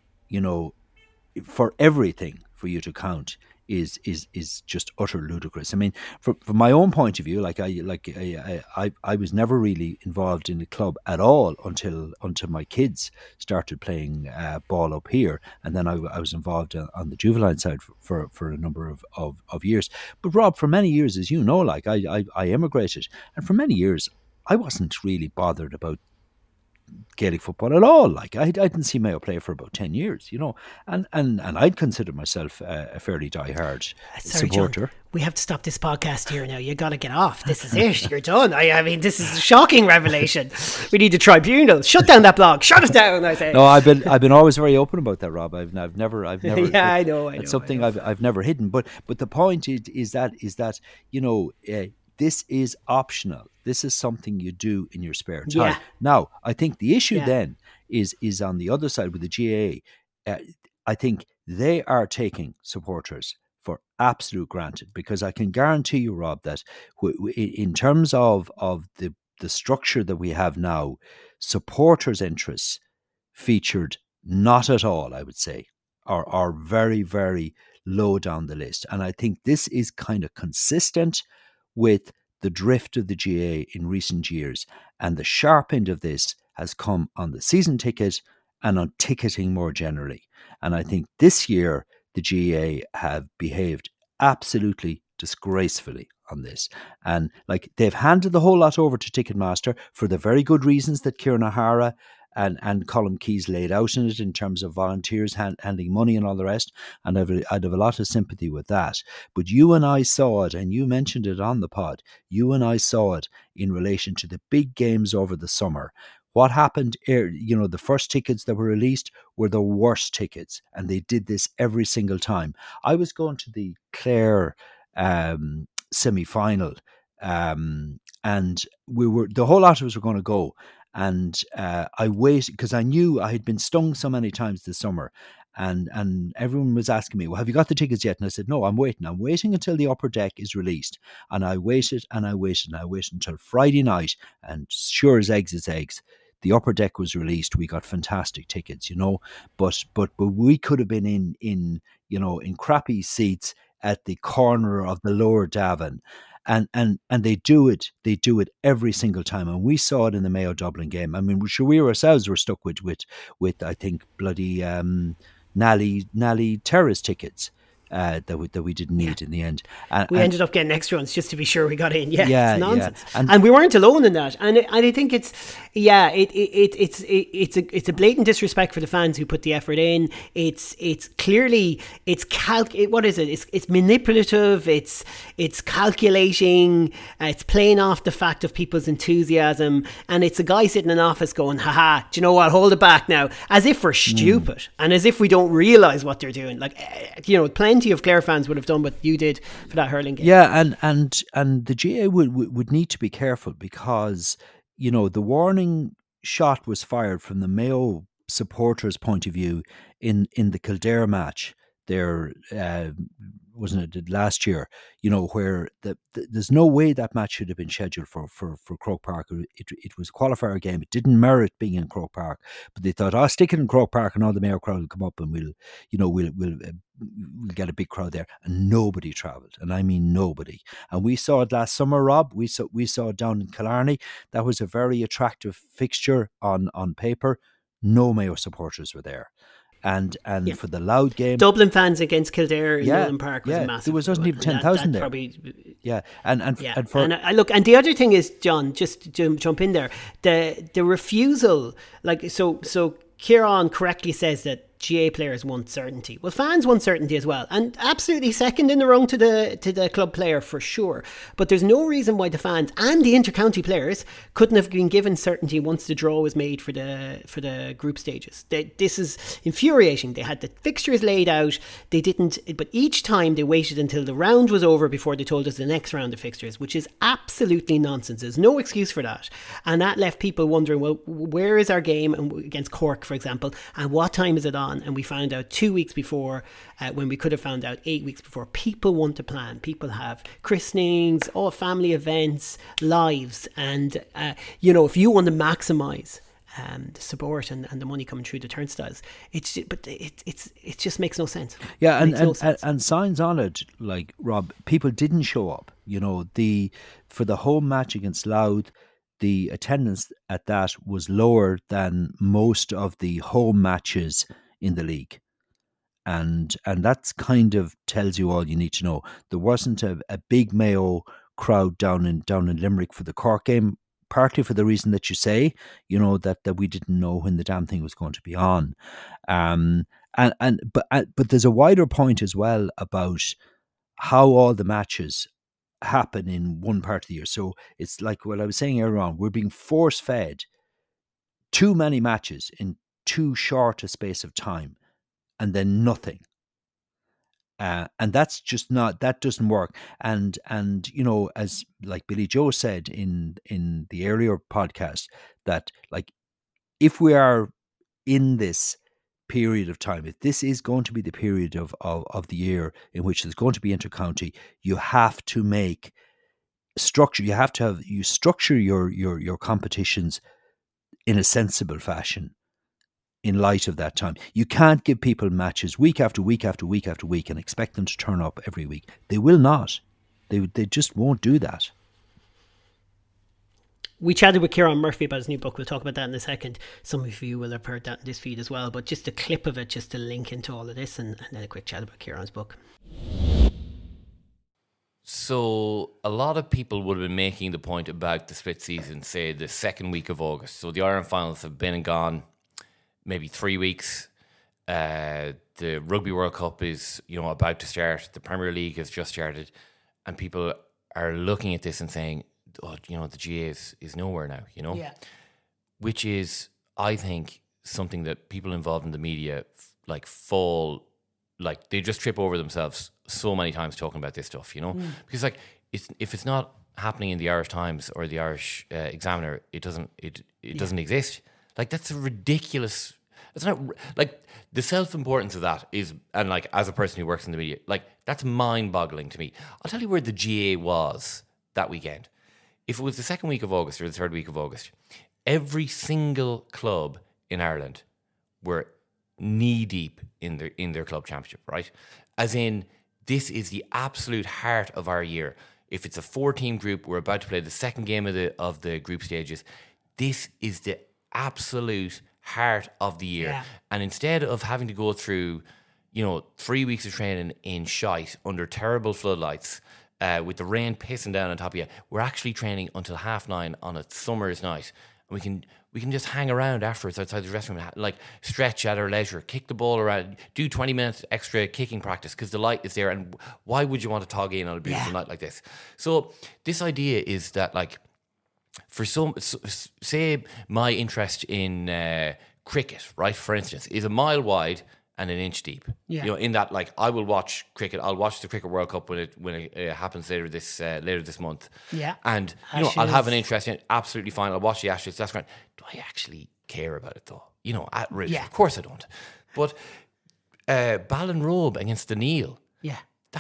for everything for you to count is just utter ludicrous. I mean, from my own point of view, I was never really involved in the club at all until my kids started playing ball up here, and then I was involved on the juvenile side for a number of years. But Rob, for many years, as you know, I emigrated, and for many years I wasn't really bothered about Gaelic football at all. Like I didn't see Mayo play for about 10 years, you know, and I'd consider myself a fairly diehard supporter. John, we have to stop this podcast here now. You got to get off. This is it. You're done. I mean, this is a shocking revelation. We need a tribunal. Shut down that blog. Shut it down. I say. No, I've been always very open about that, Rob. I've never. Yeah, I know. It's something I've never hidden. But the point is that you know. This is optional. This is something you do in your spare time. Yeah. Now, I think the issue then is on the other side with the GAA. I think they are taking supporters for absolute granted, because I can guarantee you, Rob, that in terms of the structure that we have now, supporters' interests featured not at all, I would say, are very, very low down the list. And I think this is kind of consistent with the drift of the GAA in recent years. And the sharp end of this has come on the season ticket and on ticketing more generally. And I think this year the GAA have behaved absolutely disgracefully on this. And like, they've handed the whole lot over to Ticketmaster for the very good reasons that Kieran O'Hara and Colm Keys laid out in it, in terms of volunteers handing money and all the rest. And I'd have a lot of sympathy with that. But you and I saw it, and you mentioned it on the pod, you and I saw it in relation to the big games over the summer. What happened, you know, the first tickets that were released were the worst tickets, and they did this every single time. I was going to the Clare semi-final, and the whole lot of us were going to go. And I waited, because I knew I had been stung so many times this summer, and everyone was asking me, well, have you got the tickets yet? And I said, no, I'm waiting until the Upper Deck is released. And I waited until Friday night, and sure as eggs, the Upper Deck was released. We got fantastic tickets, you know, but we could have been in you know, in crappy seats at the corner of the lower Davin. And they do it every single time, and we saw it in the Mayo Dublin game. I mean, we ourselves were stuck with I think bloody Nally Terrace tickets that we didn't need in the end. We ended up getting extra ones just to be sure we got in. It's nonsense. Yeah. And we weren't alone in that. And I think it's a blatant disrespect for the fans who put the effort in. It's clearly what is it? It's manipulative. It's calculating. It's playing off the fact of people's enthusiasm. And it's a guy sitting in an office going, haha, do you know what? Hold it back now. As if we're stupid and as if we don't realise what they're doing. Like, you know, plenty of Clare fans would have done what you did for that hurling game. Yeah, and the GAA would need to be careful, because, you know, the warning shot was fired from the Mayo supporters' point of view in the Kildare match there, wasn't it, last year, you know, where there's no way that match should have been scheduled for Croke Park. It was a qualifier game. It didn't merit being in Croke Park, but they thought, stick it in Croke Park and all the Mayo crowd will come up and we'll get a big crowd there. And nobody travelled, and I mean nobody. And we saw it last summer, Rob. We saw it down in Killarney. That was a very attractive fixture on paper. No Mayo supporters were there. And for the Louth game, Dublin fans against Kildare in Nolan Park was massive. There wasn't even 10,000 there. Probably, and the other thing is, John, just to jump in there, the refusal, like so Kieran correctly says that GA players want certainty. Well, fans want certainty as well, and absolutely second in the rung to the club player for sure. But there's no reason why the fans and the intercounty players couldn't have been given certainty once the draw was made for the group stages. This is infuriating. They had the fixtures laid out. They didn't, but each time they waited until the round was over before they told us the next round of fixtures, which is absolutely nonsense. There's no excuse for that, and that left people wondering, well, where is our game against Cork, for example, and what time is it on? And we found out 2 weeks before, when we could have found out 8 weeks before. People want to plan. People have christenings, all family events, lives, and if you want to maximise the support and the money coming through the turnstiles, it just makes no sense. Yeah, and signs on it, like, Rob, people didn't show up. You know, for the home match against Louth, the attendance at that was lower than most of the home matches in the league, and that's kind of tells you all you need to know. There wasn't a big Mayo crowd down in Limerick for the Cork game, partly for the reason that you say, you know, that we didn't know when the damn thing was going to be on. But there's a wider point as well about how all the matches happen in one part of the year. So it's like what I was saying earlier on, we're being force-fed too many matches in too short a space of time, and then nothing. And that's just not, that doesn't work. And you know, as like Billy Joe said in the earlier podcast, that like if we are in this period of time, if this is going to be the period of the year in which there's going to be intercounty, you have to make structure. You structure your competitions in a sensible fashion in light of that time. You can't give people matches week after week after week after week and expect them to turn up every week. They will not. They just won't do that. We chatted with Kieran Murphy about his new book. We'll talk about that in a second. Some of you will have heard that in this feed as well, but just a clip of it just to link into all of this, and then a quick chat about Kieran's book. So a lot of people would have been making the point about the split season, say the second week of August. So the Ireland finals have been and gone maybe 3 weeks. The Rugby World Cup is, you know, about to start. The Premier League has just started, and people are looking at this and saying, oh, you know, the GAA is nowhere now, you know? Yeah. Which is, I think, something that people involved in the media they just trip over themselves so many times talking about this stuff, you know? Because like, if it's not happening in the Irish Times or the Irish Examiner, it doesn't exist. Like, that's a ridiculous. It's not like the self-importance of that is, and like as a person who works in the media, like that's mind-boggling to me. I'll tell you where the GAA was that weekend. If it was the second week of August or the third week of August, every single club in Ireland were knee-deep in their club championship, right? As in, this is the absolute heart of our year. If it's a 4-team group, we're about to play the second game of the group stages. This is the absolute heart of the year. Yeah. And instead of having to go through, you know, 3 weeks of training in shite under terrible floodlights, with the rain pissing down on top of you, we're actually training until 9:30 on a summer's night. And we can just hang around afterwards outside the dressing room, like stretch at our leisure, kick the ball around, do 20 minutes extra kicking practice because the light is there. And why would you want to tog in on a beautiful night like this? So this idea is that, like, for some, say my interest in cricket, right, for instance, is a mile wide and an inch deep. Yeah. You know, in that, like, I will watch cricket. I'll watch the Cricket World Cup when it happens later this month. Yeah. And you know, I'll have an interest in it. Absolutely fine. I'll watch the Ashes. That's great. Do I actually care about it though? You know, at risk. Yeah. Of course I don't. But Ballinrobe against the Neil. Yeah.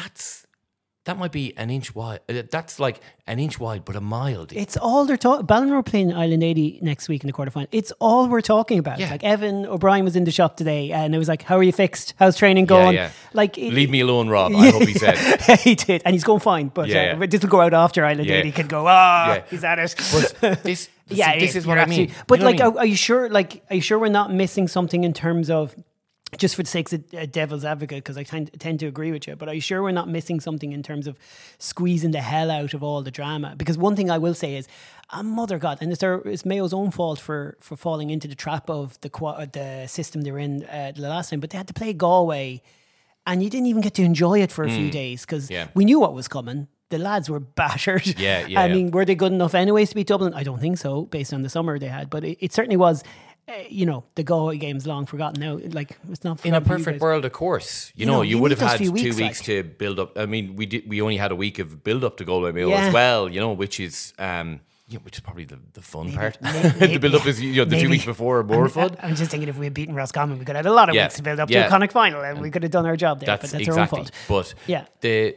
That might be an inch wide. That's like an inch wide, but a mile deep. It's all they're talking. Ballinrobe playing Island 80 next week in the quarterfinal. It's all we're talking about. Yeah. Like Evan O'Brien was in the shop today, and it was like, "How are you fixed? How's training going?" Yeah. Like, leave me alone, Rob. I hope he said. He did, and he's going fine. But this will go out after Island 80 can go. He's at it. But this is what I mean. Absolutely. But you know like, what I mean? are you sure? Like, are you sure we're not missing something in terms of? Just for the sake of devil's advocate, because I tend to agree with you, but are you sure we're not missing something in terms of squeezing the hell out of all the drama? Because one thing I will say is, mother God, and it's Mayo's own fault for falling into the trap of the system they were in the last time, but they had to play Galway, and you didn't even get to enjoy it for a few days, because we knew what was coming. The lads were battered. I mean, were they good enough anyways to beat Dublin? I don't think so, based on the summer they had, but it certainly was. You know, the Galway game's long forgotten now. Like, it's not in a perfect world, of course. You know, you would have had 2 weeks to build up. I mean, we only had a week of build up to Galway Mayo as well. You know, which is probably the fun part. The build up is the 2 weeks before are more fun. I'm just thinking if we had beaten Roscommon, we could have had a lot of weeks to build up to a Connacht final, and we could have done our job there. But that's exactly our own fault. But the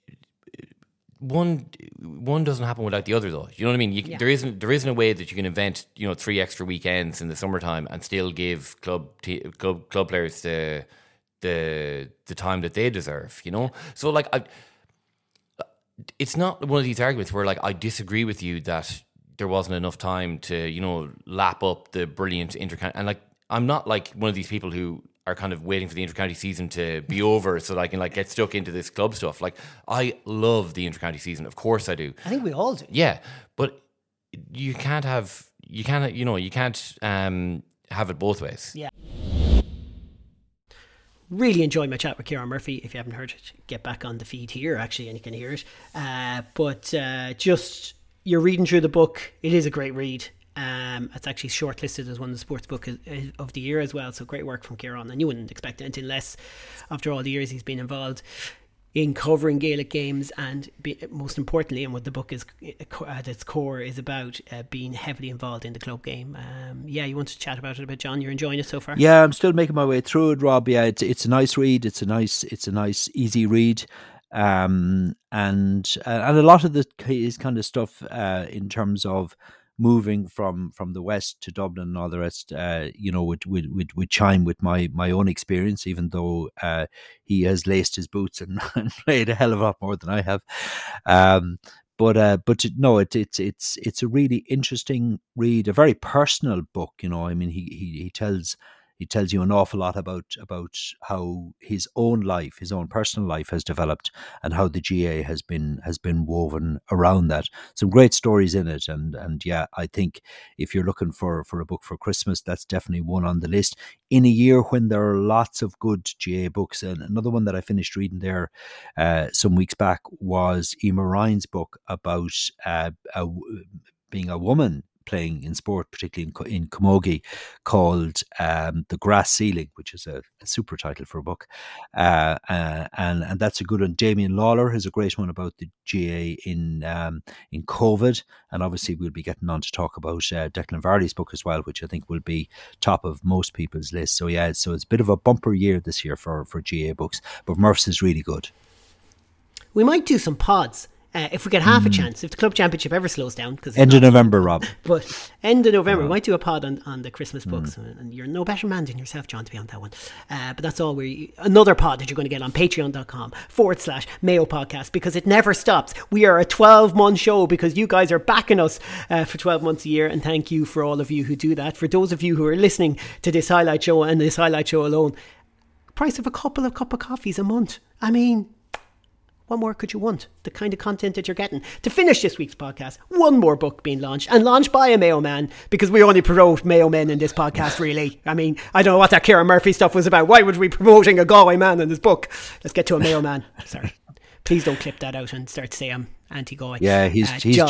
one doesn't happen without the other, though. You know what I mean? There isn't a way that you can invent 3 extra weekends in the summertime and still give club players the time that they deserve. You know, so like it's not one of these arguments where like I disagree with you that there wasn't enough time to lap up the brilliant intercounty, and like I'm not like one of these people who are kind of waiting for the intercounty season to be over so that I can like get stuck into this club stuff. Like, I love the intercounty season. Of course I do. I think we all do. Yeah. But you can't have have it both ways. Yeah. Really enjoyed my chat with Kieran Murphy. If you haven't heard it, get back on the feed here actually, and you can hear it. But just you're reading through the book. It is a great read. It's actually shortlisted as one of the sports book of the year as well. So great work from Kieran, and you wouldn't expect anything less after all the years he's been involved in covering Gaelic games, and most importantly, and what the book is at its core is about, being heavily involved in the club game. You want to chat about it a bit, John? You're enjoying it so far? Yeah, I'm still making my way through it, Rob. Yeah, it's a nice read. It's a nice easy read. And a lot of his kind of stuff in terms of moving from the west to Dublin and all the rest, would chime with my own experience, even though he has laced his boots and played a hell of a lot more than I have. But no, it's a really interesting read, a very personal book. I mean, he tells you an awful lot about how his own personal life has developed, and how the GAA has been woven around that. Some great stories in it, and yeah, I think if you're looking for a book for Christmas, that's definitely one on the list. In a year when there are lots of good GAA books, and another one that I finished reading there some weeks back was Emer Ryan's book about being a woman playing in sport, particularly in camogie, called The Grass Ceiling, which is a super title for a book. And that's a good one. Damien Lawler has a great one about the GAA in COVID. And obviously we'll be getting on to talk about Declan Varley's book as well, which I think will be top of most people's list. So yeah, so it's a bit of a bumper year this year for GAA books, but Murph's is really good. We might do some pods. If we get half a chance, if the club championship ever slows down, because end of November, Rob. But end of November, we might do a pod on the Christmas books, and you're no better man than yourself, John, to be on that one. But that's all. Another pod that you're going to get on patreon.com/Mayo Podcast, because it never stops. We are a 12-month show because you guys are backing us for 12 months a year, and thank you for all of you who do that. For those of you who are listening to this highlight show and this highlight show alone, price of a couple of cup of coffees a month. I mean, what more could you want? The kind of content that you're getting. To finish this week's podcast, one more book being launched, and launched by a Mayo man, because we only promote Mayo men in this podcast, really. I mean, I don't know what that Kieran Murphy stuff was about. Why would we be promoting a Galway man in this book? Let's get to a Mayo man. Sorry. Please don't clip that out and start to say I'm anti-Galway. Yeah, he's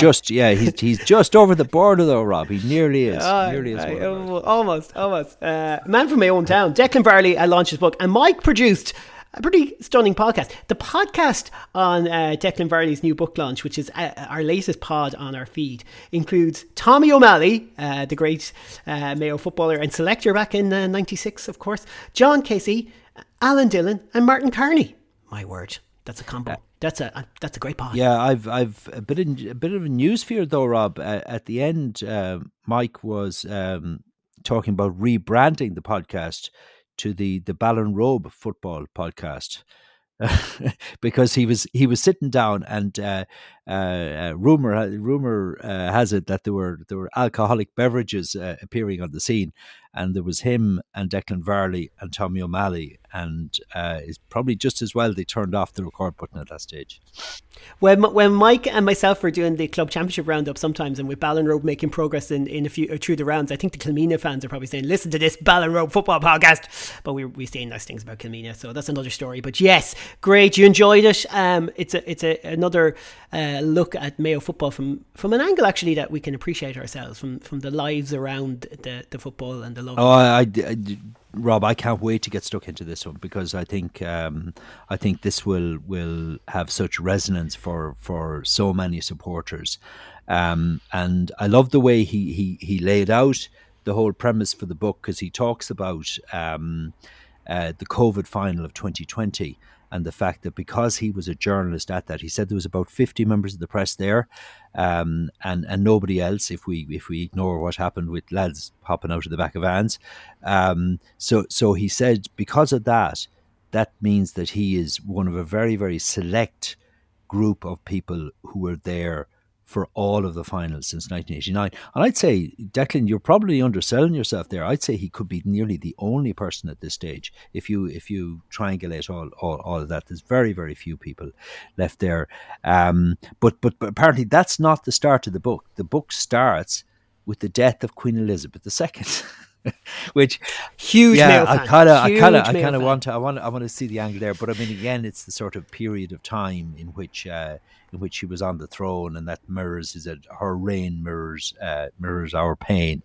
just over the border though, Rob. He nearly is. Almost. Man from my own town, Declan Varley, launched his book, and Mike produced a pretty stunning podcast. The podcast on Declan Varley's new book launch, which is our latest pod on our feed, includes Tommy O'Malley, the great Mayo footballer and selector back in '96, of course, John Casey, Alan Dillon, and Martin Carney. My word, that's a combo. That's a great pod. Yeah, I've a bit of a news for you though, Rob. At the end, Mike was talking about rebranding the podcast to the Ballinrobe football podcast, because he was sitting down, and rumor has it that there were alcoholic beverages appearing on the scene, and there was him and Declan Varley and Tommy O'Malley, and it's probably just as well they turned off the record button at that stage. When Mike and myself were doing the club championship roundup sometimes, and with Ballinrobe making progress in a few through the rounds, I think the Kilmina fans are probably saying, listen to this Ballinrobe football podcast, but we say nice things about Kilmina, so that's another story. But yes, great, you enjoyed it. It's another look at Mayo football from an angle actually that we can appreciate ourselves, from the lives around the football and the love. Rob, I can't wait to get stuck into this one, because I think this will have such resonance for so many supporters, and I love the way he laid out the whole premise for the book, because he talks about the COVID final of 2020. And the fact that because he was a journalist at that, he said there was about 50 members of the press there, and nobody else, if we ignore what happened with lads hopping out of the back of vans. So he said because of that means that he is one of a very, very select group of people who were there for all of the finals since 1989. And I'd say, Declan, you're probably underselling yourself there. I'd say he could be nearly the only person at this stage. If you triangulate all of that, there's very, very few people left there. But apparently that's not the start of the book. The book starts with the death of Queen Elizabeth II. Which huge Mayo fan. I kind of want to see the angle there, but I mean, again, it's the sort of period of time in which she was on the throne, and that her reign mirrors our pain.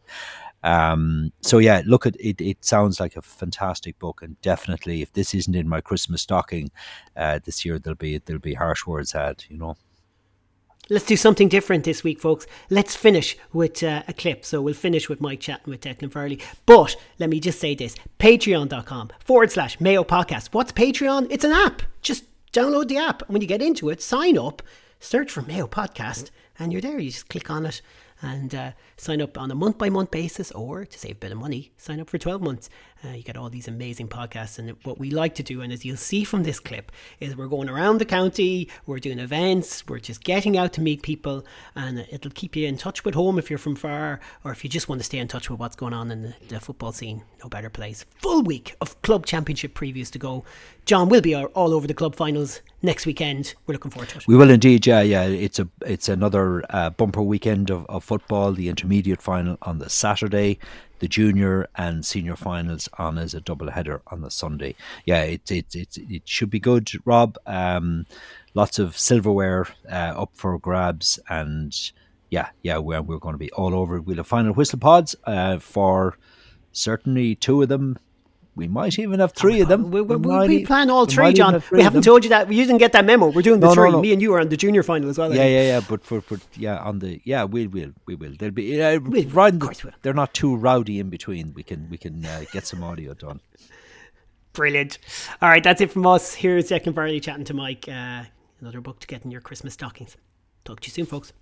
So yeah, look at it. It sounds like a fantastic book, and definitely, if this isn't in my Christmas stocking this year, there'll be harsh words had. Let's do something different this week, folks. Let's finish with a clip. So we'll finish with Mike chatting with Declan Farley. But let me just say this. Patreon.com/Mayo Podcast. What's Patreon? It's an app. Just download the app. And when you get into it, sign up, search for Mayo Podcast, and you're there. You just click on it and sign up on a month-by-month basis, or to save a bit of money, sign up for 12 months. You get all these amazing podcasts. And what we like to do, and as you'll see from this clip, is we're going around the county, we're doing events, we're just getting out to meet people, and it'll keep you in touch with home if you're from far, or if you just want to stay in touch with what's going on in the football scene. No better place. Full week of club championship previews to go. John, we'll be all over the club finals next weekend. We're looking forward to it. We will indeed, yeah. It's another bumper weekend of football. The intermediate final on the Saturday, the junior and senior finals on as a double header on the Sunday. Yeah, it should be good, Rob. Lots of silverware up for grabs, and yeah, we're going to be all over. We'll have final whistle pods for certainly 2 of them. We might even have 3 of them. We plan all 3, John. We haven't told you that. You didn't get that memo. We're doing the 3. No. Me and you are on the junior final as well. Yeah. But we will. They'll be. They're not too rowdy in between. We can get some audio done. Brilliant. All right, that's it from us. Here's Declan Farley chatting to Mike. Another book to get in your Christmas stockings. Talk to you soon, folks.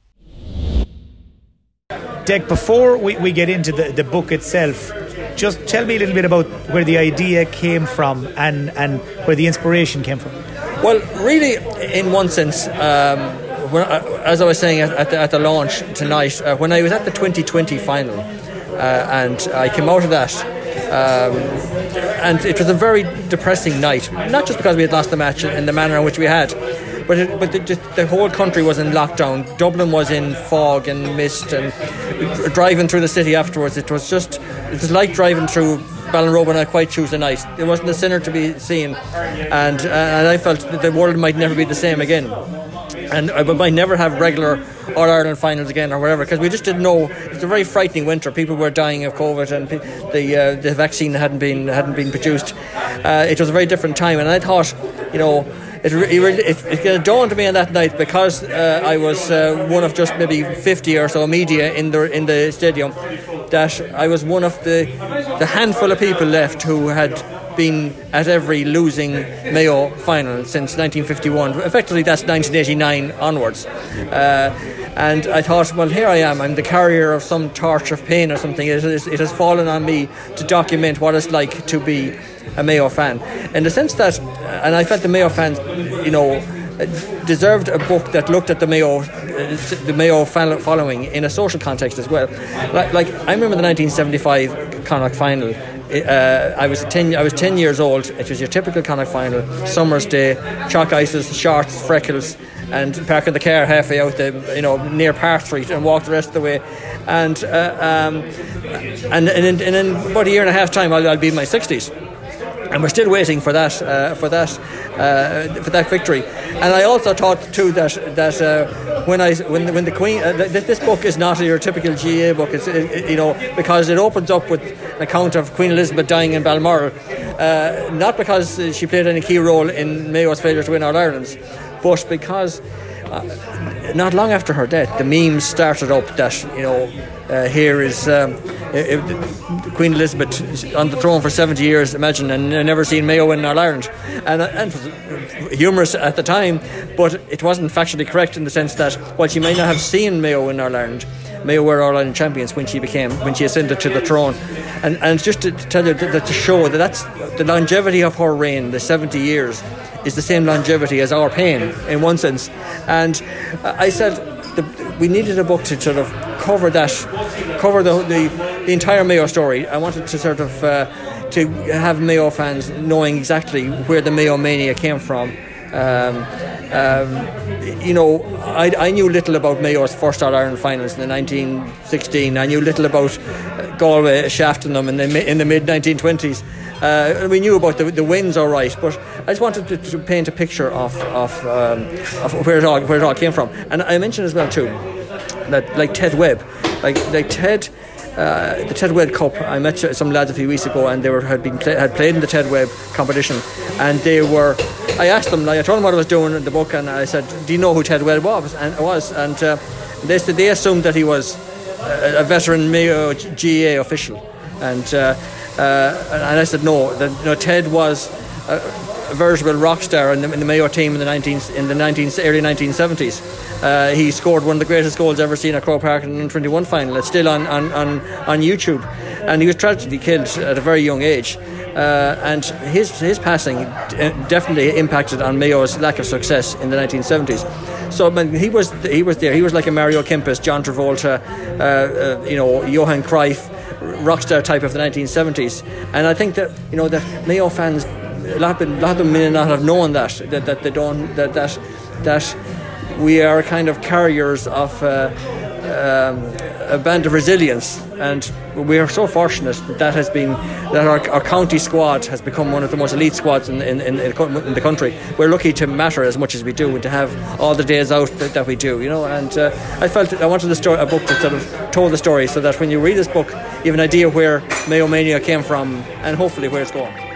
Dec, before we get into the book itself, just tell me a little bit about where the idea came from and where the inspiration came from. Well, really, in one sense, as I was saying at the launch tonight, when I was at the 2020 final, and I came out of that, and it was a very depressing night, not just because we had lost the match in the manner in which we had, but the whole country was in lockdown. Dublin was in fog and mist, and driving through the city afterwards, it was like driving through Ballinrobe on a quiet Tuesday night. There wasn't a sinner to be seen, and I felt that the world might never be the same again, and I might never have regular All-Ireland finals again or whatever, because we just didn't know. It's a very frightening winter. People were dying of COVID, and the vaccine hadn't been produced. It was a very different time, and I thought, it dawned on me on that night, because I was one of just maybe 50 or so media in the stadium, that I was one of the handful of people left who had been at every losing Mayo final since 1951. Effectively, that's 1989 onwards. And I thought, well, here I am. I'm the carrier of some torch of pain or something. It has fallen on me to document what it's like to be a Mayo fan, in the sense that, and I felt the Mayo fans, deserved a book that looked at the Mayo following in a social context as well. Like I remember the 1975 Connacht final. I was 10 years old. It was your typical Connacht final, summer's day, chalk ices, shorts, freckles, and parking the car halfway out near Park Street and walk the rest of the way. And in about a year and a half time, I'll be in my 60s. And we're still waiting for that victory. And I also thought too that when the Queen, this book is not your typical GAA book. It's because it opens up with an account of Queen Elizabeth dying in Balmoral, not because she played any key role in Mayo's failure to win All-Irelands, but because not long after her death, the memes started up that here is Queen Elizabeth on the throne for 70 years, imagine, and never seen Mayo win All-Ireland, and it was humorous at the time, but it wasn't factually correct in the sense that while she may not have seen Mayo win All-Ireland, Mayo were All-Ireland champions when she ascended to the throne, and just to tell you that to show that that's the longevity of her reign, the 70 years, is the same longevity as our pain in one sense. And I said, we needed a book to sort of cover the entire Mayo story. I wanted to sort of to have Mayo fans knowing exactly where the Mayo mania came from. I knew little about Mayo's first All-Ireland finals in the 1916. I knew little about Galway shafting them in the mid-1920s. We knew about the wins, all right, but I just wanted to paint a picture of where it all came from. And I mentioned as well too that like Ted Webb, like Ted. The Ted Webb Cup. I met some lads a few weeks ago, and they had played in the Ted Webb competition, and they were. I asked them. I told them what I was doing in the book, and I said, "Do you know who Ted Webb was?" And they said they assumed that he was a veteran Mayo GAA official, and I said no. That Ted was a veritable rock star in the Mayo team in the early 1970s. He scored one of the greatest goals ever seen at Croke Park in the 21 final. It's still on YouTube, and he was tragically killed at a very young age. And his passing definitely impacted on Mayo's lack of success in the 1970s. So he was there. He was like a Mario Kempes, John Travolta, Johan Cruyff, rockstar type of the 1970s. And I think that that Mayo fans, a lot of them may not have known that we are kind of carriers of a band of resilience, and we are so fortunate that our county squad has become one of the most elite squads in the country. We're lucky to matter as much as we do, and to have all the days out that we do, and I felt that I wanted a book that sort of told the story, so that when you read this book you have an idea where Mayo Mania came from and hopefully where it's going.